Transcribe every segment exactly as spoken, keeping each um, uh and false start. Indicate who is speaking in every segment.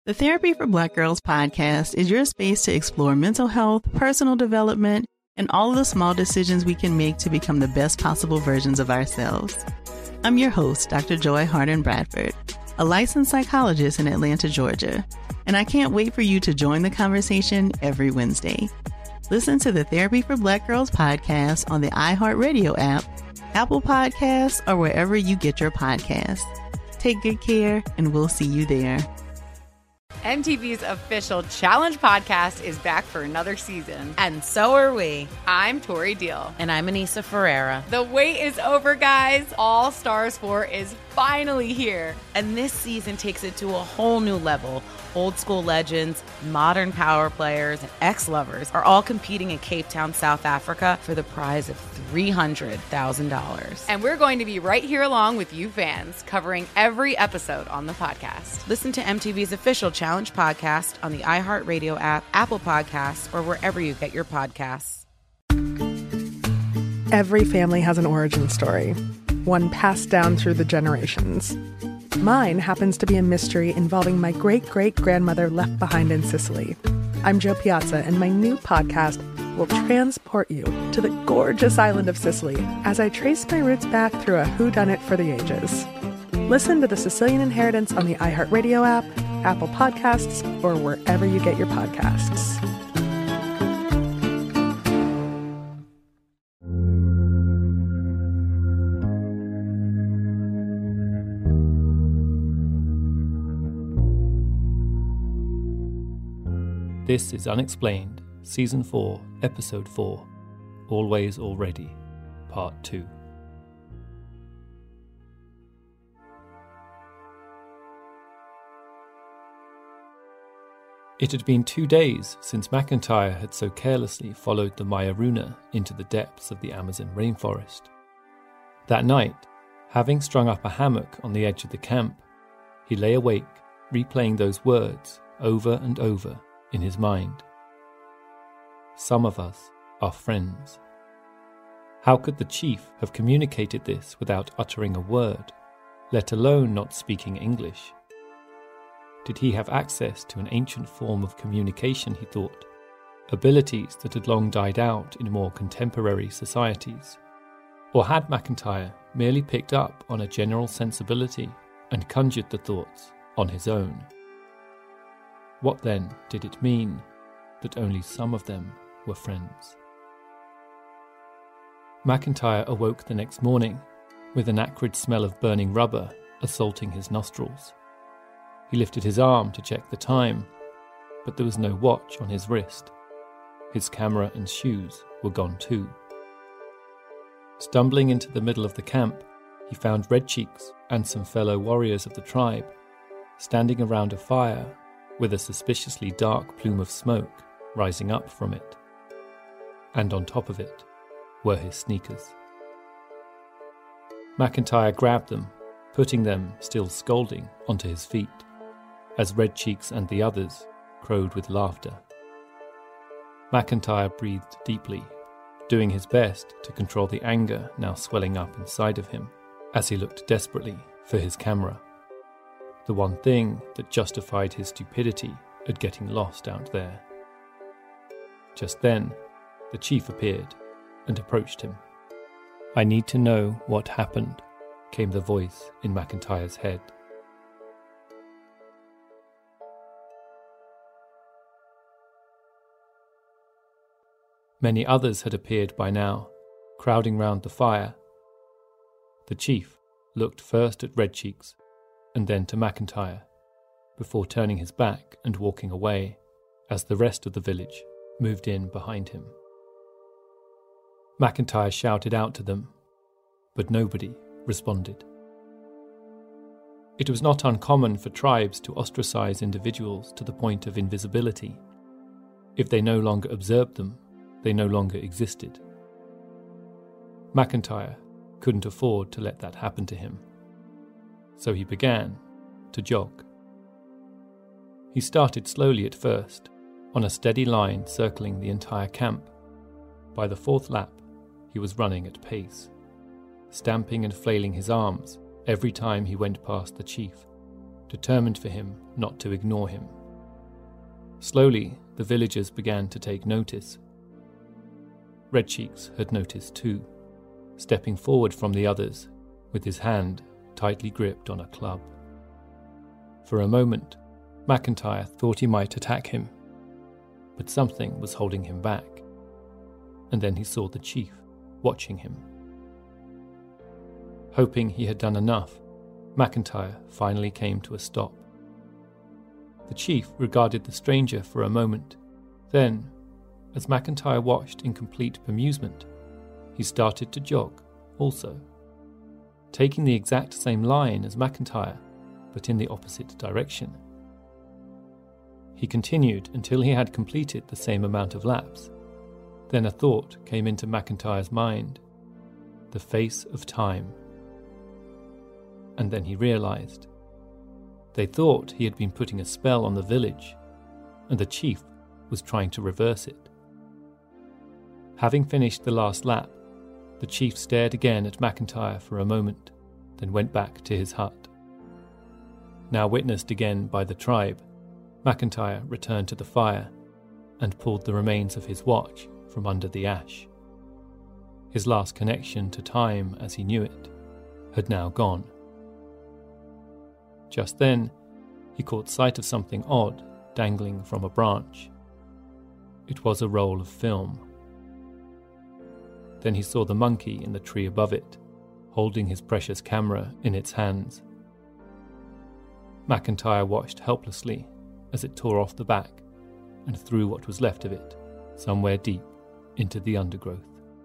Speaker 1: The Therapy for Black Girls podcast is your space to explore mental health, personal development, and all of the small decisions we can make to become the best possible versions of ourselves. I'm your host, Doctor Joy Harden Bradford, a licensed psychologist in Atlanta, Georgia, and I can't wait for you to join the conversation every Wednesday. Listen to the Therapy for Black Girls podcast on the iHeartRadio app, Apple Podcasts, or wherever you get your podcasts. Take good care, and we'll see you there.
Speaker 2: M T V's official Challenge podcast is back for another season.
Speaker 3: And so are we.
Speaker 2: I'm Tori Deal.
Speaker 3: And I'm Anissa Ferreira.
Speaker 2: The wait is over, guys. All Stars four is finally here.
Speaker 3: And this season takes it to a whole new level. Old school legends, modern power players, and ex-lovers are all competing in Cape Town, South Africa for the prize of three hundred thousand dollars.
Speaker 2: And we're going to be right here along with you fans, covering every episode on the podcast.
Speaker 3: Listen to M T V's official Challenge podcast on the iHeartRadio app, Apple Podcasts, or wherever you get your podcasts.
Speaker 4: Every family has an origin story, one passed down through the generations. Mine happens to be a mystery involving my great-great-grandmother left behind in Sicily. I'm Jo Piazza, and my new podcast will transport you to the gorgeous island of Sicily as I trace my roots back through a whodunit for the ages. Listen to The Sicilian Inheritance on the iHeartRadio app, Apple Podcasts, or wherever you get your podcasts.
Speaker 5: This is Unexplained, Season four, Episode four, Always Already, Part two. It had been two days since McIntyre had so carelessly followed the Mayaruna into the depths of the Amazon rainforest. That night, having strung up a hammock on the edge of the camp, he lay awake, replaying those words over and over in his mind. Some of us are friends. How could the chief have communicated this without uttering a word, let alone not speaking English? Did he have access to an ancient form of communication, he thought, abilities that had long died out in more contemporary societies? Or had McIntyre merely picked up on a general sensibility and conjured the thoughts on his own? What then did it mean that only some of them were friends? McIntyre awoke the next morning with an acrid smell of burning rubber assaulting his nostrils. He lifted his arm to check the time, but there was no watch on his wrist. His camera and shoes were gone too. Stumbling into the middle of the camp, he found Red Cheeks and some fellow warriors of the tribe standing around a fire with a suspiciously dark plume of smoke rising up from it. And on top of it were his sneakers. McIntyre grabbed them, putting them, still scolding, onto his feet, as Red Cheeks and the others crowed with laughter. McIntyre breathed deeply, doing his best to control the anger now swelling up inside of him as he looked desperately for his camera. The one thing that justified his stupidity at getting lost out there. Just then, the chief appeared and approached him. "I need to know what happened," came the voice in McIntyre's head. Many others had appeared by now, crowding round the fire. The chief looked first at Red Cheeks and then to McIntyre, before turning his back and walking away as the rest of the village moved in behind him. McIntyre shouted out to them, but nobody responded. It was not uncommon for tribes to ostracize individuals to the point of invisibility. If they no longer observed them, they no longer existed. McIntyre couldn't afford to let that happen to him. So he began to jog. He started slowly at first, on a steady line circling the entire camp. By the fourth lap, he was running at pace, stamping and flailing his arms every time he went past the chief, determined for him not to ignore him. Slowly, the villagers began to take notice. Red Cheeks had noticed too, stepping forward from the others with his hand tightly gripped on a club. For a moment, McIntyre thought he might attack him, but something was holding him back, and then he saw the chief watching him. Hoping he had done enough, McIntyre finally came to a stop. The chief regarded the stranger for a moment. Then, as McIntyre watched in complete bemusement, he started to jog also, taking the exact same line as McIntyre, but in the opposite direction. He continued until he had completed the same amount of laps. Then a thought came into McIntyre's mind: the face of time. And then he realized. They thought he had been putting a spell on the village, and the chief was trying to reverse it. Having finished the last lap, the chief stared again at McIntyre for a moment, then went back to his hut. Now witnessed again by the tribe, McIntyre returned to the fire and pulled the remains of his watch from under the ash. His last connection to time as he knew it had now gone. Just then, he caught sight of something odd dangling from a branch. It was a roll of film. Then he saw the monkey in the tree above it, holding his precious camera in its hands. McIntyre watched helplessly as it tore off the back and threw what was left of it somewhere deep into the undergrowth.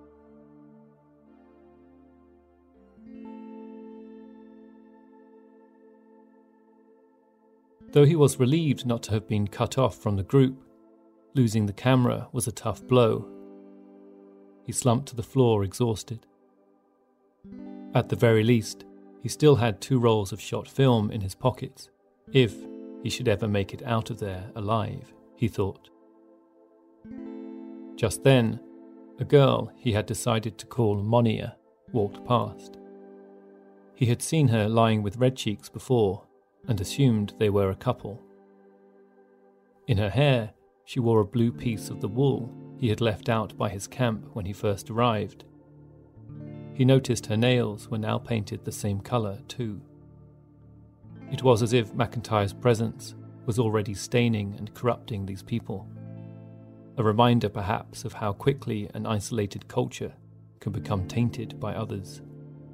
Speaker 5: Though he was relieved not to have been cut off from the group, losing the camera was a tough blow. He slumped to the floor exhausted. At the very least, he still had two rolls of shot film in his pockets, if he should ever make it out of there alive, he thought. Just then, a girl he had decided to call Monia walked past. He had seen her lying with Red Cheeks before, and assumed they were a couple. In her hair, she wore a blue piece of the wool he had left out by his camp when he first arrived. He noticed her nails were now painted the same colour too. It was as if McIntyre's presence was already staining and corrupting these people, a reminder perhaps of how quickly an isolated culture can become tainted by others.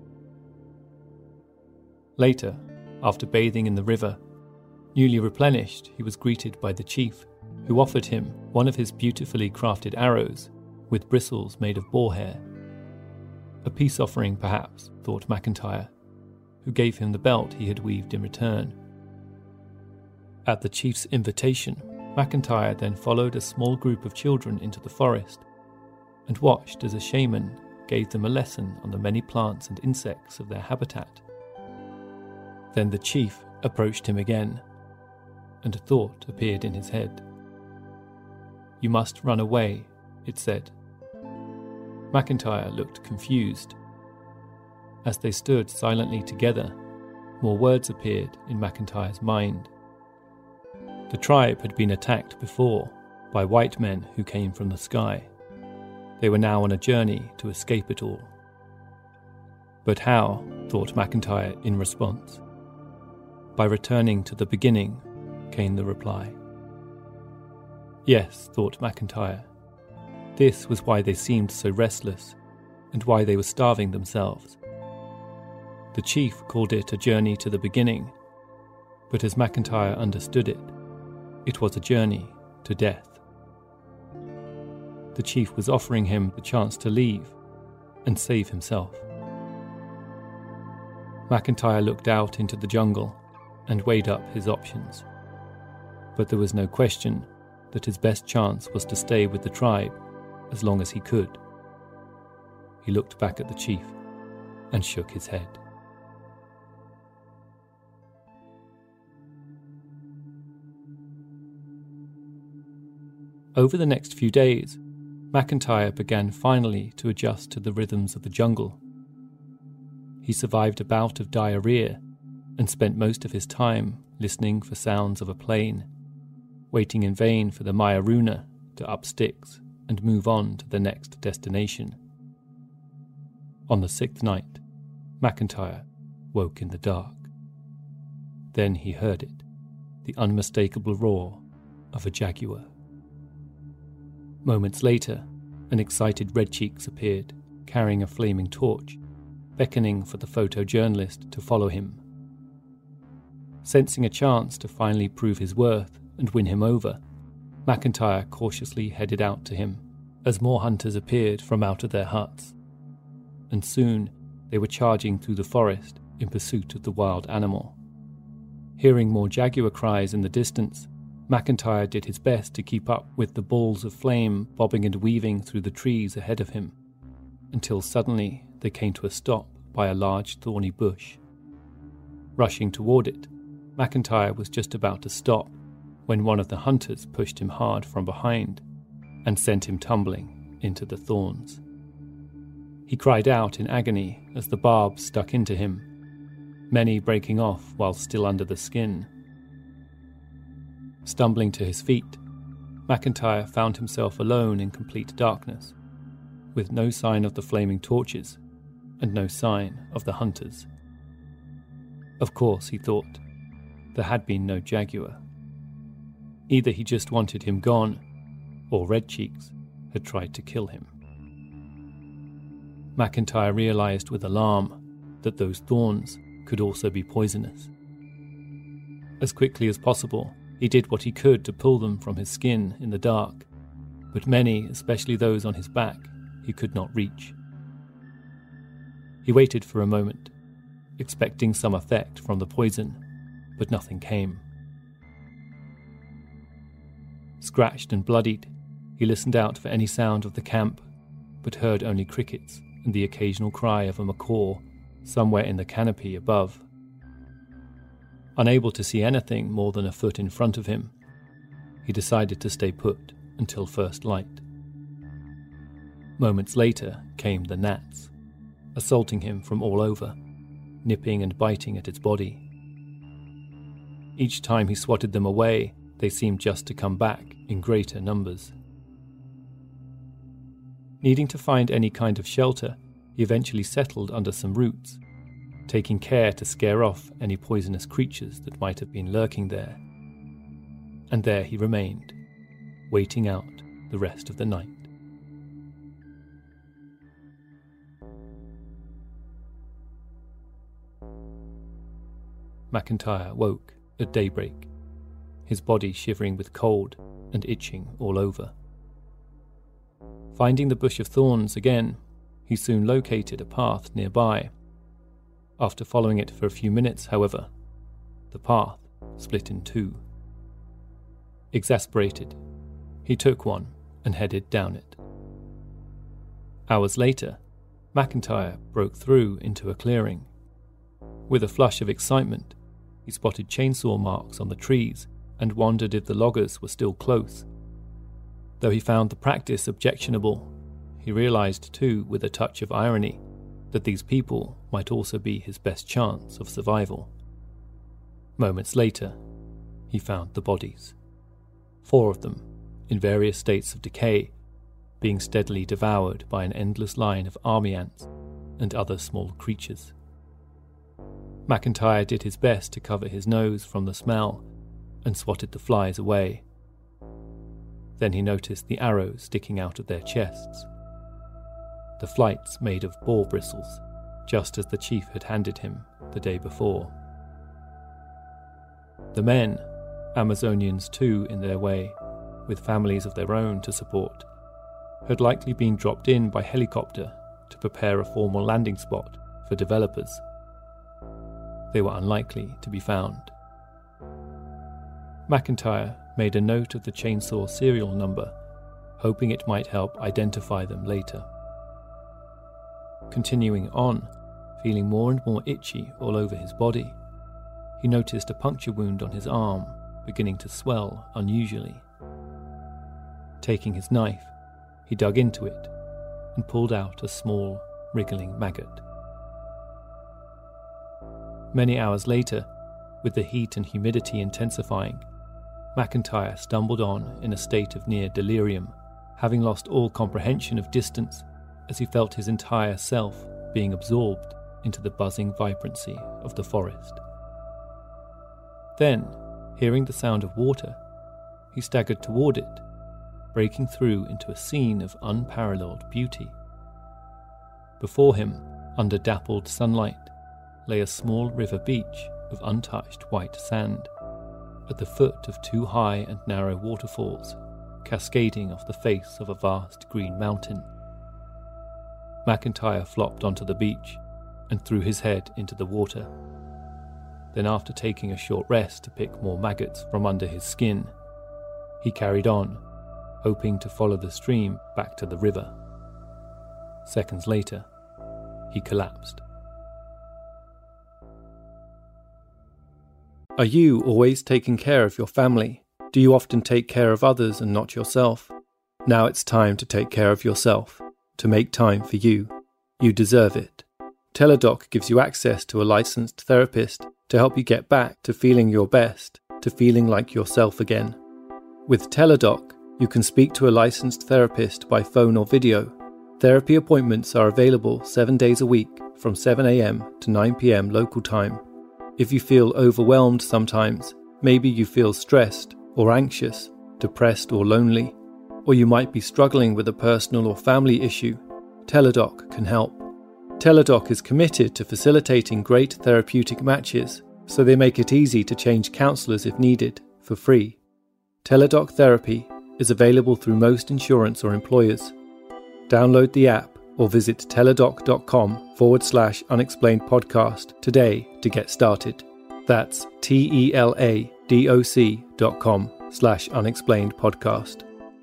Speaker 5: Later, after bathing in the river, newly replenished, he was greeted by the chief, who offered him one of his beautifully crafted arrows with bristles made of boar hair. A peace offering, perhaps, thought McIntyre, who gave him the belt he had weaved in return. At the chief's invitation, McIntyre then followed a small group of children into the forest and watched as a shaman gave them a lesson on the many plants and insects of their habitat. Then the chief approached him again, and a thought appeared in his head. "You must run away," it said. McIntyre looked confused. As they stood silently together, more words appeared in McIntyre's mind. The tribe had been attacked before by white men who came from the sky. They were now on a journey to escape it all. But how, thought McIntyre in response. By returning to the beginning, came the reply. Yes, thought McIntyre. This was why they seemed so restless, and why they were starving themselves. The chief called it a journey to the beginning, but as McIntyre understood it, it was a journey to death. The chief was offering him the chance to leave and save himself. McIntyre looked out into the jungle and weighed up his options. But there was no question that his best chance was to stay with the tribe as long as he could. He looked back at the chief and shook his head. Over the next few days, McIntyre began finally to adjust to the rhythms of the jungle. He survived a bout of diarrhea and spent most of his time listening for sounds of a plane, waiting in vain for the Myaruna to up sticks and move on to the next destination. On the sixth night, McIntyre woke in the dark. Then he heard it, the unmistakable roar of a jaguar. Moments later, an excited Redcheeks appeared, carrying a flaming torch, beckoning for the photojournalist to follow him. Sensing a chance to finally prove his worth and win him over, McIntyre cautiously headed out to him as more hunters appeared from out of their huts. And soon they were charging through the forest in pursuit of the wild animal. Hearing more jaguar cries in the distance, McIntyre did his best to keep up with the balls of flame bobbing and weaving through the trees ahead of him, until suddenly they came to a stop by a large thorny bush. Rushing toward it, McIntyre was just about to stop when one of the hunters pushed him hard from behind and sent him tumbling into the thorns. He cried out in agony as the barbs stuck into him, many breaking off while still under the skin. Stumbling to his feet, McIntyre found himself alone in complete darkness, with no sign of the flaming torches and no sign of the hunters. Of course, he thought, there had been no jaguar. Either he just wanted him gone, or Redcheeks had tried to kill him. McIntyre realised with alarm that those thorns could also be poisonous. As quickly as possible, he did what he could to pull them from his skin in the dark, but many, especially those on his back, he could not reach. He waited for a moment, expecting some effect from the poison, but nothing came. Scratched and bloodied, he listened out for any sound of the camp, but heard only crickets and the occasional cry of a macaw somewhere in the canopy above. Unable to see anything more than a foot in front of him, he decided to stay put until first light. Moments later came the gnats, assaulting him from all over, nipping and biting at its body. Each time he swatted them away, they seemed just to come back in greater numbers. Needing to find any kind of shelter, he eventually settled under some roots, taking care to scare off any poisonous creatures that might have been lurking there. And there he remained, waiting out the rest of the night. McIntyre woke at daybreak, his body shivering with cold and itching all over. Finding the bush of thorns again, he soon located a path nearby. After following it for a few minutes, however, the path split in two. Exasperated, he took one and headed down it. Hours later, McIntyre broke through into a clearing. With a flush of excitement, he spotted chainsaw marks on the trees and wondered if the loggers were still close. Though he found the practice objectionable, he realized too, with a touch of irony, that these people might also be his best chance of survival. Moments later, he found the bodies. Four of them, in various states of decay, being steadily devoured by an endless line of army ants and other small creatures. McIntyre did his best to cover his nose from the smell and swatted the flies away. Then he noticed the arrows sticking out of their chests. The flights made of boar bristles, just as the chief had handed him the day before. The men, Amazonians too in their way, with families of their own to support, had likely been dropped in by helicopter to prepare a formal landing spot for developers. They were unlikely to be found. McIntyre made a note of the chainsaw serial number, hoping it might help identify them later. Continuing on, feeling more and more itchy all over his body, he noticed a puncture wound on his arm beginning to swell unusually. Taking his knife, he dug into it and pulled out a small, wriggling maggot. Many hours later, with the heat and humidity intensifying, McIntyre stumbled on in a state of near delirium, having lost all comprehension of distance as he felt his entire self being absorbed into the buzzing vibrancy of the forest. Then, hearing the sound of water, he staggered toward it, breaking through into a scene of unparalleled beauty. Before him, under dappled sunlight, lay a small river beach of untouched white sand, at the foot of two high and narrow waterfalls, cascading off the face of a vast green mountain. McIntyre flopped onto the beach and threw his head into the water. Then, after taking a short rest to pick more maggots from under his skin, he carried on, hoping to follow the stream back to the river. Seconds later, he collapsed. Are you always taking care of your family? Do you often take care of others and not yourself? Now it's time to take care of yourself, to make time for you. You deserve it. Teladoc gives you access to a licensed therapist to help you get back to feeling your best, to feeling like yourself again. With Teladoc, you can speak to a licensed therapist by phone or video. Therapy appointments are available seven days a week from seven a.m. to nine p.m. local time. If you feel overwhelmed sometimes, maybe you feel stressed or anxious, depressed or lonely, or you might be struggling with a personal or family issue, Teladoc can help. Teladoc is committed to facilitating great therapeutic matches, so they make it easy to change counsellors if needed, for free. Teladoc Therapy is available through most insurance or employers. Download the app or visit teladoc.com forward slash unexplained podcast today to get started. That's T-E-L-A-D-O-C dot com slash unexplained podcast.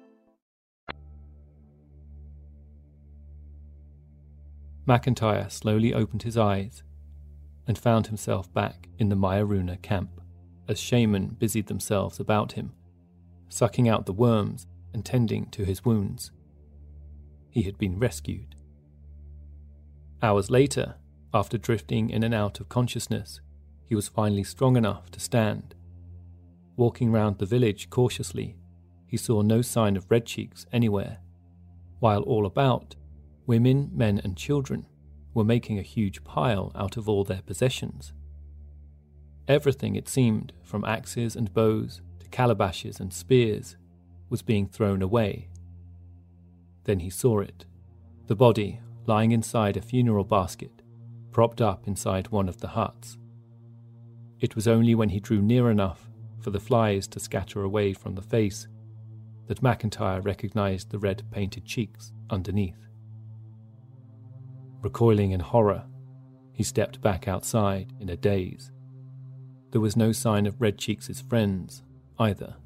Speaker 5: McIntyre slowly opened his eyes and found himself back in the Myaruna camp as shaman busied themselves about him, sucking out the worms and tending to his wounds. He had been rescued. Hours later, after drifting in and out of consciousness, he was finally strong enough to stand. Walking round the village cautiously, he saw no sign of Red Cheeks anywhere, while all about, women, men and children were making a huge pile out of all their possessions. Everything, it seemed, from axes and bows to calabashes and spears, was being thrown away. Then he saw it, the body lying inside a funeral basket, propped up inside one of the huts. It was only when he drew near enough for the flies to scatter away from the face that McIntyre recognised the red-painted cheeks underneath. Recoiling in horror, he stepped back outside in a daze. There was no sign of Red Cheeks' friends, either.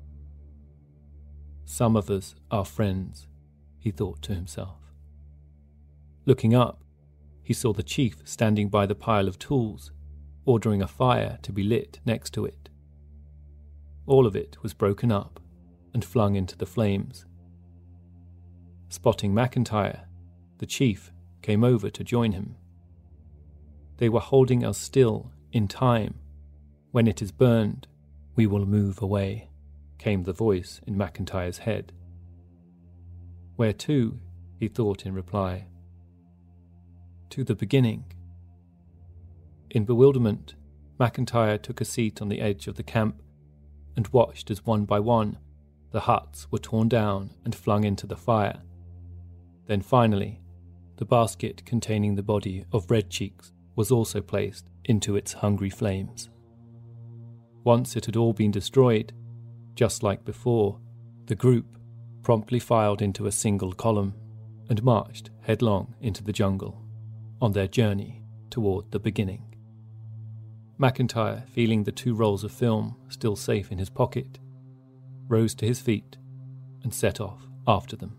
Speaker 5: Some of us are friends, he thought to himself. Looking up, he saw the chief standing by the pile of tools, ordering a fire to be lit next to it. All of it was broken up and flung into the flames. Spotting McIntyre, the chief came over to join him. They were holding us still in time. When it is burned, we will move away, came the voice in McIntyre's head. Where to? He thought in reply. To the beginning. In bewilderment, McIntyre took a seat on the edge of the camp and watched as one by one the huts were torn down and flung into the fire. Then finally, the basket containing the body of Red Cheeks was also placed into its hungry flames. Once it had all been destroyed, just like before, the group promptly filed into a single column and marched headlong into the jungle on their journey toward the beginning. McIntyre, feeling the two rolls of film still safe in his pocket, rose to his feet and set off after them.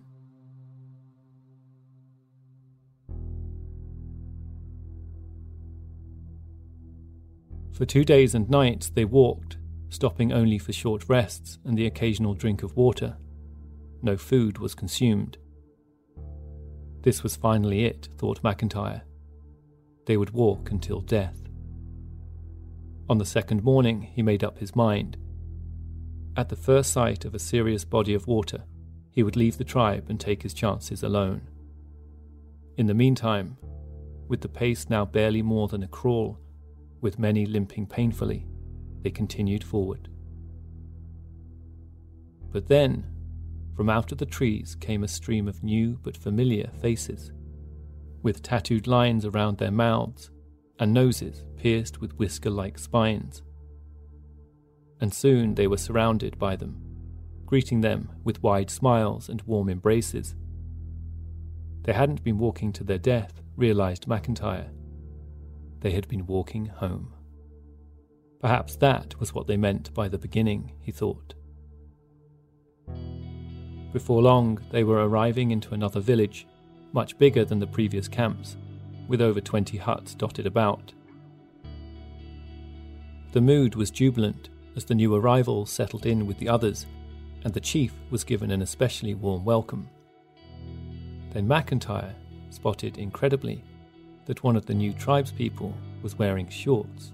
Speaker 5: For two days and nights they walked, stopping only for short rests and the occasional drink of water. No food was consumed. This was finally it, thought McIntyre. They would walk until death. On the second morning, he made up his mind. At the first sight of a serious body of water, he would leave the tribe and take his chances alone. In the meantime, with the pace now barely more than a crawl, with many limping painfully, they continued forward. But then, from out of the trees came a stream of new but familiar faces, with tattooed lines around their mouths and noses pierced with whisker-like spines. And soon they were surrounded by them, greeting them with wide smiles and warm embraces. They hadn't been walking to their death, realised McIntyre. They had been walking home. Perhaps that was what they meant by the beginning, he thought. Before long, they were arriving into another village, much bigger than the previous camps, with over twenty huts dotted about. The mood was jubilant as the new arrivals settled in with the others, and the chief was given an especially warm welcome. Then McIntyre spotted incredibly that one of the new tribespeople was wearing shorts.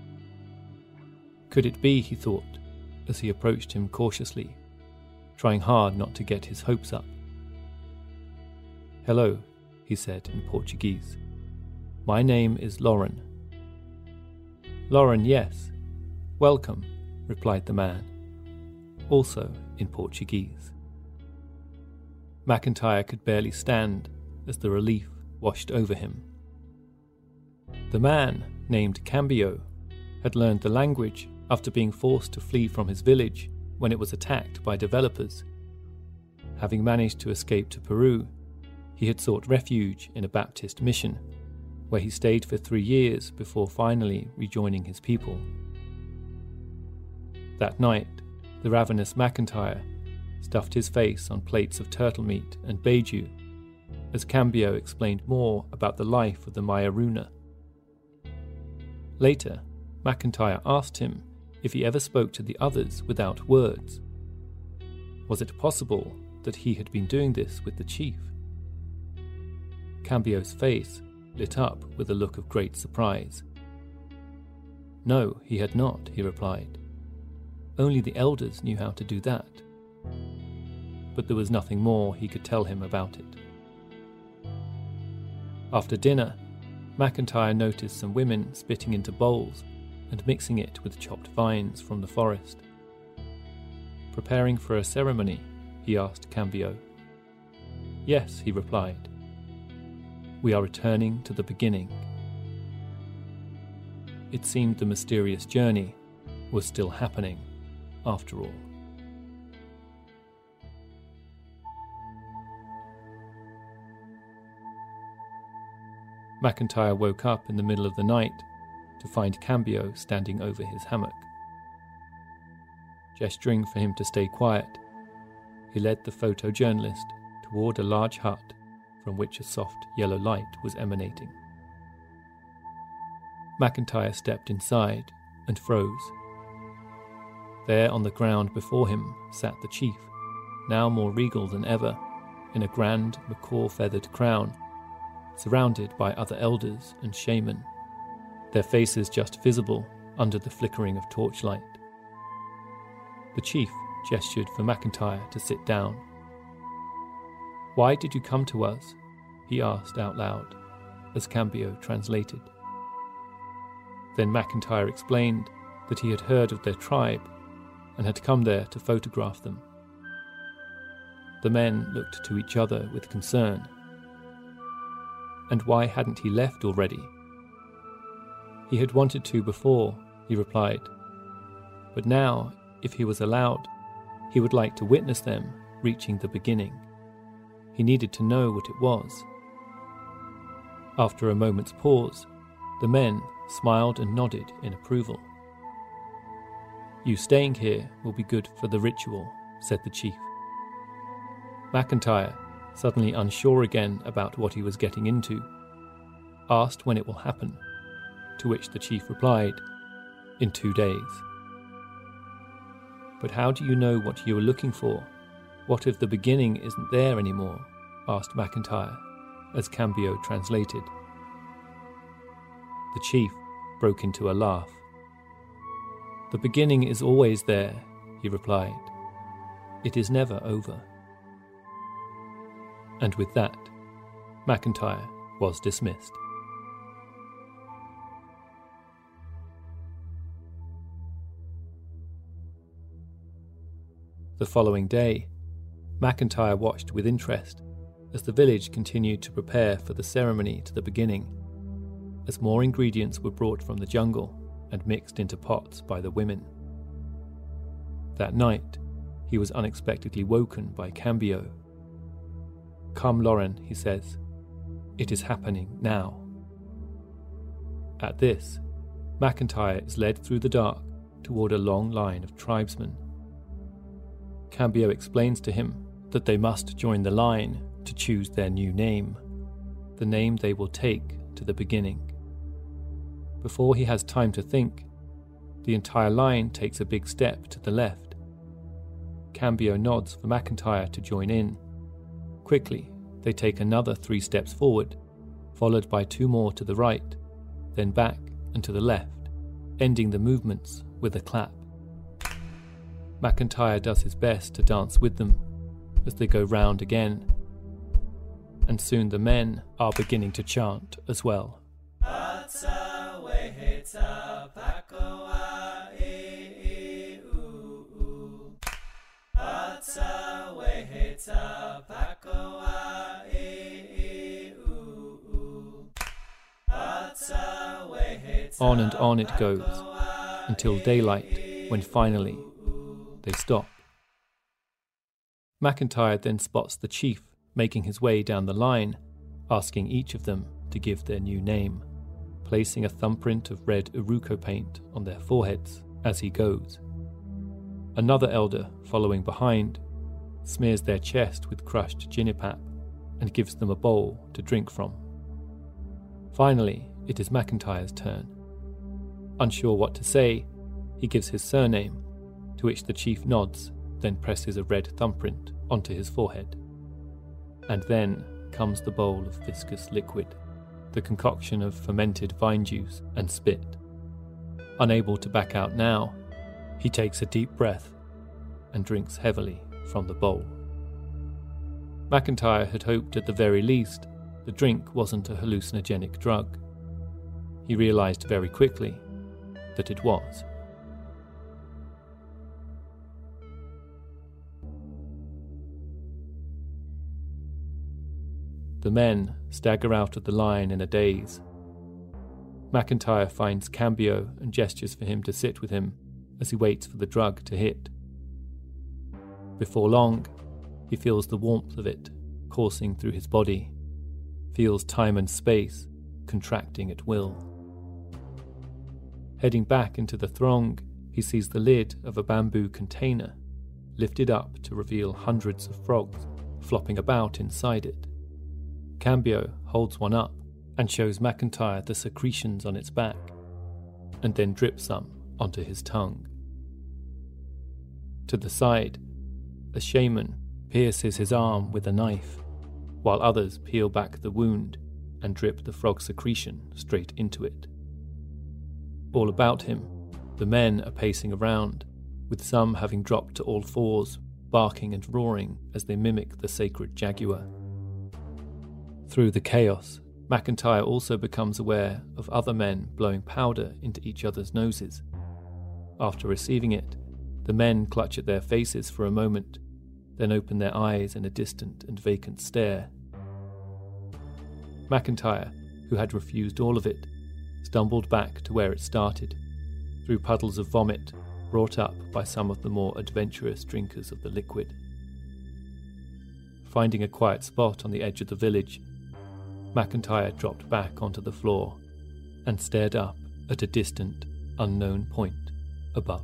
Speaker 5: Could it be, he thought, as he approached him cautiously, trying hard not to get his hopes up. "Hello," he said in Portuguese. "My name is Lauren." "Lauren, yes. Welcome," replied the man, also in Portuguese. McIntyre could barely stand as the relief washed over him. The man, named Cambio, had learned the language after being forced to flee from his village when it was attacked by developers. Having managed to escape to Peru, he had sought refuge in a Baptist mission, where he stayed for three years before finally rejoining his people. That night, the ravenous McIntyre stuffed his face on plates of turtle meat and beiju, as Cambio explained more about the life of the Mayaruna. Later, McIntyre asked him if he ever spoke to the others without words. Was it possible that he had been doing this with the chief? Cambio's face lit up with a look of great surprise. "No, he had not," he replied. "Only the elders knew how to do that." But there was nothing more he could tell him about it. After dinner, McIntyre noticed some women spitting into bowls and mixing it with chopped vines from the forest. "Preparing for a ceremony?" he asked Cambio. "Yes," he replied. "We are returning to the beginning." It seemed the mysterious journey was still happening, after all. McIntyre woke up in the middle of the night to find Cambio standing over his hammock. Gesturing for him to stay quiet, he led the photojournalist toward a large hut from which a soft yellow light was emanating. McIntyre stepped inside and froze. There on the ground before him sat the chief, now more regal than ever, in a grand macaw-feathered crown, surrounded by other elders and shaman, their faces just visible under the flickering of torchlight. The chief gestured for McIntyre to sit down. "Why did you come to us?" he asked out loud, as Cambio translated. Then McIntyre explained that he had heard of their tribe and had come there to photograph them. The men looked to each other with concern. And why hadn't he left already? He had wanted to before, he replied. But now, if he was allowed, he would like to witness them reaching the beginning. He needed to know what it was. After a moment's pause, the men smiled and nodded in approval. "You staying here will be good for the ritual," said the chief. McIntyre, suddenly unsure again about what he was getting into, asked when it will happen, to which the chief replied, "In two days." "But how do you know what you are looking for? What if the beginning isn't there anymore?" asked McIntyre, as Cambio translated. The chief broke into a laugh. "The beginning is always there," he replied. "It is never over." And with that, McIntyre was dismissed. The following day, McIntyre watched with interest as the village continued to prepare for the ceremony to the beginning, as more ingredients were brought from the jungle and mixed into pots by the women. That night, he was unexpectedly woken by Cambio. "Come, Lauren," he says. "It is happening now." At this, McIntyre is led through the dark toward a long line of tribesmen. Cambio explains to him that they must join the line to choose their new name, the name they will take to the beginning. Before he has time to think, the entire line takes a big step to the left. Cambio nods for McIntyre to join in. Quickly, they take another three steps forward, followed by two more to the right, then back and to the left, ending the movements with a clap. McIntyre does his best to dance with them as they go round again, and soon the men are beginning to chant as well. On and on it goes, until daylight, when finally they stop. McIntyre then spots the chief making his way down the line, asking each of them to give their new name, placing a thumbprint of red Iruko paint on their foreheads as he goes. Another elder, following behind, smears their chest with crushed Jinipap and gives them a bowl to drink from. Finally, it is McIntyre's turn. Unsure what to say, he gives his surname, to which the chief nods, then presses a red thumbprint onto his forehead. And then comes the bowl of viscous liquid, the concoction of fermented vine juice and spit. Unable to back out now, he takes a deep breath and drinks heavily from the bowl. McIntyre had hoped at the very least the drink wasn't a hallucinogenic drug. He realised very quickly that it was. The men stagger out of the line in a daze. McIntyre finds Cambio and gestures for him to sit with him as he waits for the drug to hit. Before long, he feels the warmth of it coursing through his body, feels time and space contracting at will. Heading back into the throng, he sees the lid of a bamboo container lifted up to reveal hundreds of frogs flopping about inside it. Cambio holds one up and shows McIntyre the secretions on its back, and then drips some onto his tongue. To the side, a shaman pierces his arm with a knife, while others peel back the wound and drip the frog secretion straight into it. All about him, the men are pacing around, with some having dropped to all fours, barking and roaring as they mimic the sacred jaguar. Through the chaos, McIntyre also becomes aware of other men blowing powder into each other's noses. After receiving it, the men clutch at their faces for a moment, then open their eyes in a distant and vacant stare. McIntyre, who had refused all of it, stumbled back to where it started, through puddles of vomit brought up by some of the more adventurous drinkers of the liquid. Finding a quiet spot on the edge of the village, McIntyre dropped back onto the floor and stared up at a distant, unknown point above.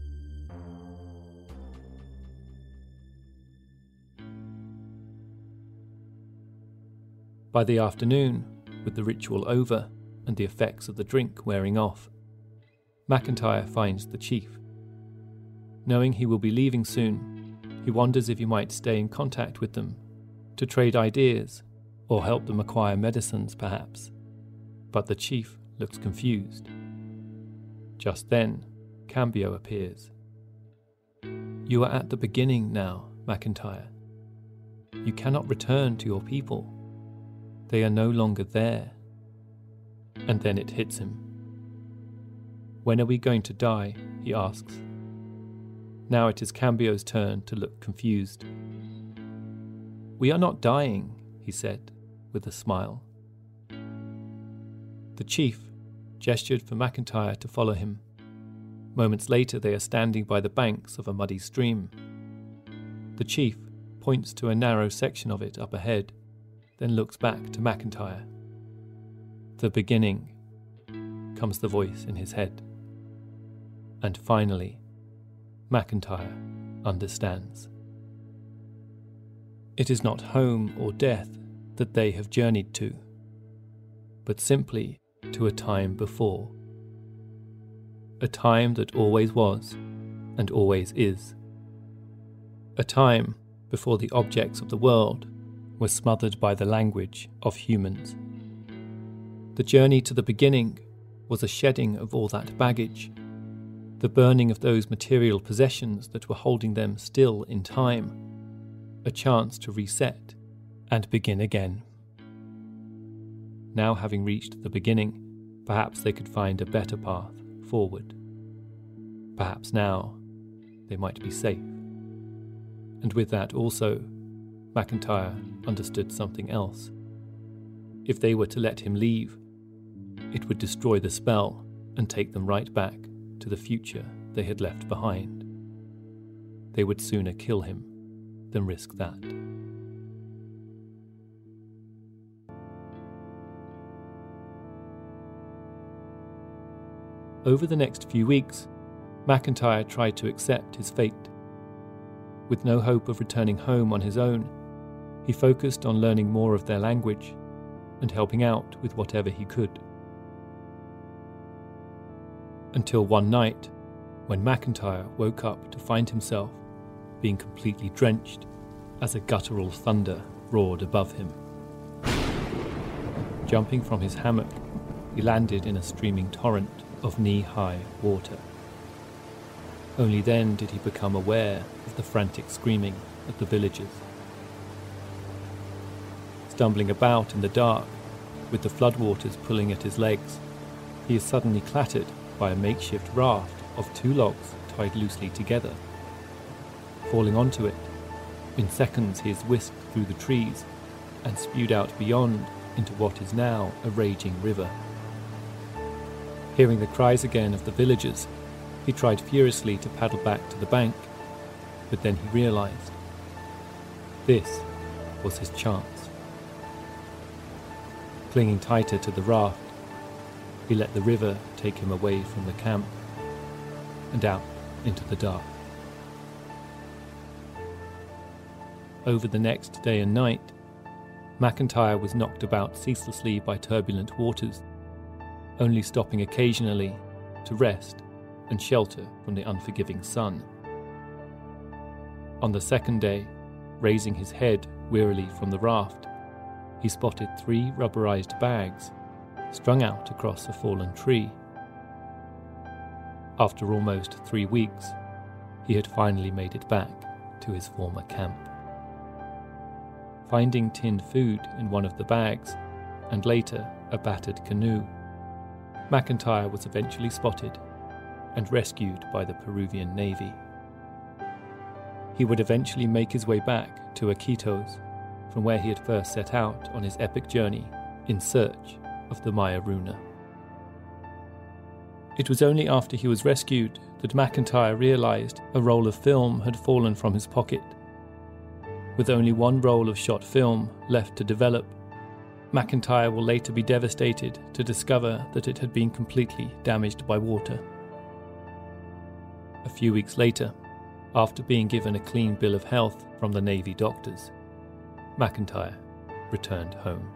Speaker 5: By the afternoon, with the ritual over and the effects of the drink wearing off, McIntyre finds the chief. Knowing he will be leaving soon, he wonders if he might stay in contact with them, to trade ideas, or help them acquire medicines perhaps. But the chief looks confused. Just then, Cambio appears. You are at the beginning now, McIntyre. You cannot return to your people. They are no longer there. And then it hits him. When are we going to die? He asks. Now it is Cambio's turn to look confused. We are not dying, he said, with a smile. The chief gestured for McIntyre to follow him. Moments later they are standing by the banks of a muddy stream. The chief points to a narrow section of it up ahead, then looks back to McIntyre. The beginning, comes the voice in his head. And finally, McIntyre understands. It is not home or death that they have journeyed to, but simply to a time before. A time that always was and always is. A time before the objects of the world were smothered by the language of humans. The journey to the beginning was a shedding of all that baggage, the burning of those material possessions that were holding them still in time, a chance to reset and begin again. Now having reached the beginning, perhaps they could find a better path forward. Perhaps now they might be safe. And with that also, McIntyre understood something else. If they were to let him leave, it would destroy the spell and take them right back to the future they had left behind. They would sooner kill him than risk that. Over the next few weeks, McIntyre tried to accept his fate. With no hope of returning home on his own, he focused on learning more of their language and helping out with whatever he could. Until one night, when McIntyre woke up to find himself being completely drenched as a guttural thunder roared above him. Jumping from his hammock, he landed in a streaming torrent of knee-high water. Only then did he become aware of the frantic screaming of the villagers. Stumbling about in the dark, with the floodwaters pulling at his legs, he is suddenly clattered by a makeshift raft of two logs tied loosely together. Falling onto it, in seconds he is whisked through the trees and spewed out beyond into what is now a raging river. Hearing the cries again of the villagers, he tried furiously to paddle back to the bank, but then he realized this was his chance. Clinging tighter to the raft, he let the river take him away from the camp and out into the dark. Over the next day and night, McIntyre was knocked about ceaselessly by turbulent waters, only stopping occasionally to rest and shelter from the unforgiving sun. On the second day, raising his head wearily from the raft, he spotted three rubberized bags strung out across a fallen tree. After almost three weeks, he had finally made it back to his former camp. Finding tinned food in one of the bags, and later a battered canoe, McIntyre was eventually spotted and rescued by the Peruvian Navy. He would eventually make his way back to Iquitos, from where he had first set out on his epic journey in search of the Maya Runa. It was only after he was rescued that McIntyre realized a roll of film had fallen from his pocket. With only one roll of shot film left to develop, McIntyre will later be devastated to discover that it had been completely damaged by water. A few weeks later, after being given a clean bill of health from the Navy doctors, McIntyre returned home.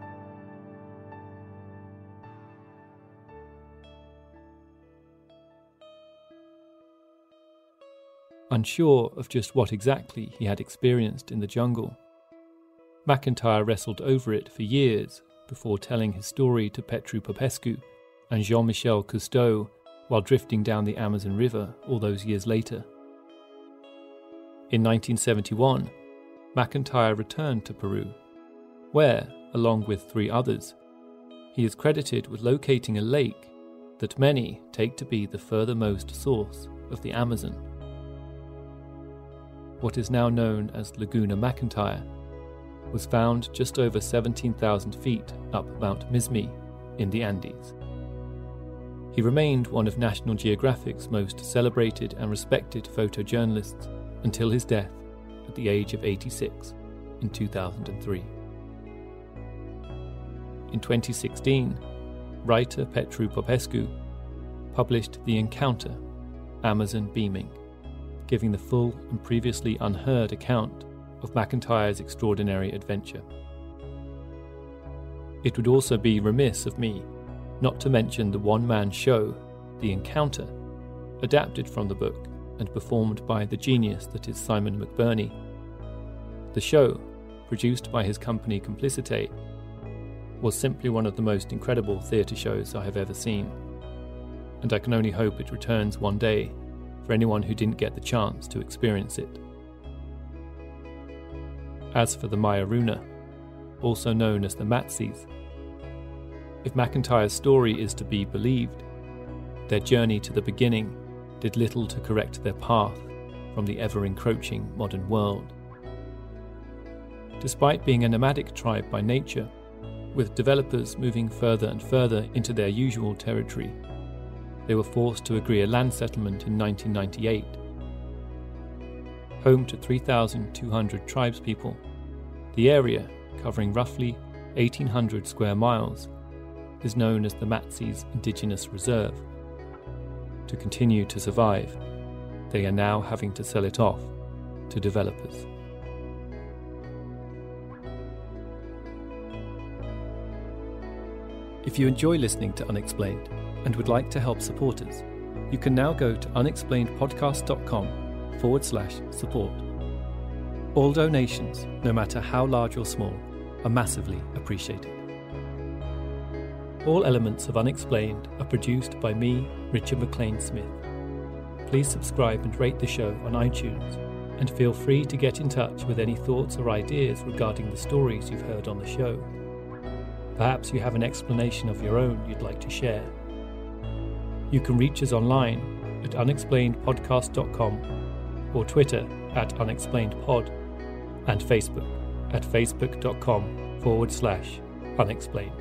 Speaker 5: Unsure of just what exactly he had experienced in the jungle, McIntyre wrestled over it for years before telling his story to Petru Popescu and Jean-Michel Cousteau while drifting down the Amazon River all those years later. In nineteen seventy-one, McIntyre returned to Peru, where, along with three others, he is credited with locating a lake that many take to be the furthermost source of the Amazon. What is now known as Laguna McIntyre was found just over seventeen thousand feet up Mount Mismi in the Andes. He remained one of National Geographic's most celebrated and respected photojournalists until his death at the age of eighty-six in two thousand three. In twenty sixteen, writer Petru Popescu published The Encounter, Amazon Beaming, giving the full and previously unheard account of McIntyre's extraordinary adventure. It would also be remiss of me not to mention the one-man show, The Encounter, adapted from the book and performed by the genius that is Simon McBurney. The show, produced by his company Complicite, was simply one of the most incredible theatre shows I have ever seen, and I can only hope it returns one day for anyone who didn't get the chance to experience it. As for the Maya Runa, also known as the Matses, if McIntyre's story is to be believed, their journey to the beginning did little to correct their path from the ever-encroaching modern world. Despite being a nomadic tribe by nature, with developers moving further and further into their usual territory, they were forced to agree a land settlement in nineteen ninety-eight. Home to three thousand two hundred tribespeople, the area, covering roughly eighteen hundred square miles, is known as the Matses Indigenous Reserve. To continue to survive, they are now having to sell it off to developers. If you enjoy listening to Unexplained and would like to help support us, you can now go to unexplainedpodcast.com forward slash support. All donations, no matter how large or small, are massively appreciated. All elements of Unexplained are produced by me, Richard McLean Smith. Please subscribe and rate the show on iTunes, and feel free to get in touch with any thoughts or ideas regarding the stories you've heard on the show. Perhaps you have an explanation of your own you'd like to share. You can reach us online at unexplained podcast dot com or Twitter at unexplainedpod and Facebook at facebook.com forward slash unexplained.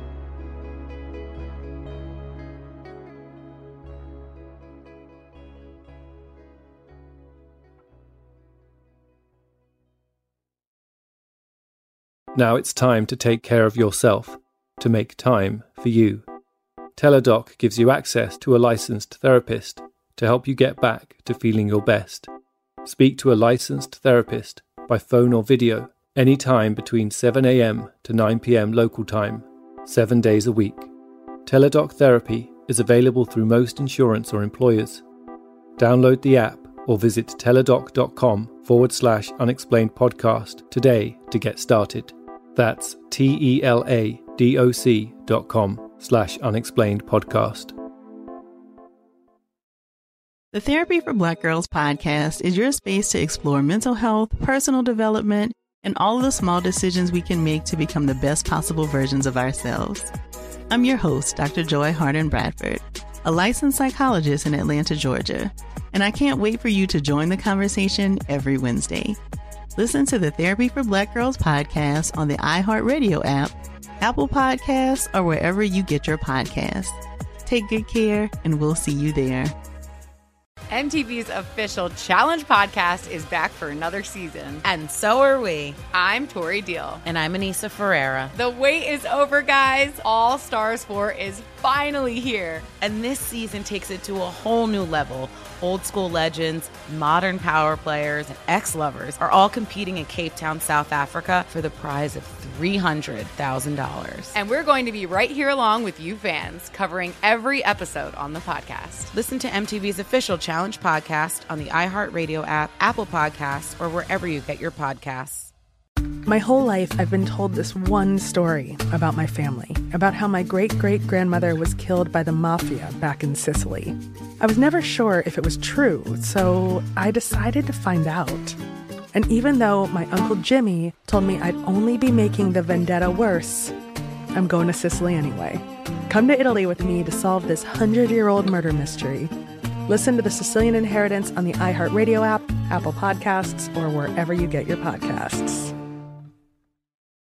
Speaker 5: Now it's time to take care of yourself, to make time for you. Teladoc gives you access to a licensed therapist to help you get back to feeling your best. Speak to a licensed therapist by phone or video anytime between seven a.m. to nine p.m. local time, seven days a week. Teladoc Therapy is available through most insurance or employers. Download the app or visit teladoc.com forward slash unexplained podcast today to get started. That's T-E-L-A-D-O-C dot com slash unexplained podcast.
Speaker 1: The Therapy for Black Girls podcast is your space to explore mental health, personal development, and all of the small decisions we can make to become the best possible versions of ourselves. I'm your host, Doctor Joy Harden Bradford, a licensed psychologist in Atlanta, Georgia, and I can't wait for you to join the conversation every Wednesday. Listen to the Therapy for Black Girls podcast on the iHeartRadio app, Apple Podcasts, or wherever you get your podcasts. Take good care, and we'll see you there.
Speaker 2: M T V's official Challenge podcast is back for another season.
Speaker 3: And so are we.
Speaker 2: I'm Tori Deal.
Speaker 3: And I'm Anissa Ferreira.
Speaker 2: The wait is over, guys. All Stars four is finally here.
Speaker 3: And this season takes it to a whole new level. Old school legends, modern power players, and ex-lovers are all competing in Cape Town, South Africa for the prize of three hundred thousand dollars.
Speaker 2: And we're going to be right here along with you fans, covering every episode on the podcast.
Speaker 3: Listen to M T V's official Challenge podcast on the iHeartRadio app, Apple Podcasts, or wherever you get your podcasts.
Speaker 4: My whole life, I've been told this one story about my family, about how my great-great-grandmother was killed by the mafia back in Sicily. I was never sure if it was true, so I decided to find out. And even though my Uncle Jimmy told me I'd only be making the vendetta worse, I'm going to Sicily anyway. Come to Italy with me to solve this hundred-year-old murder mystery. Listen to The Sicilian Inheritance on the iHeartRadio app, Apple Podcasts, or wherever you get your podcasts.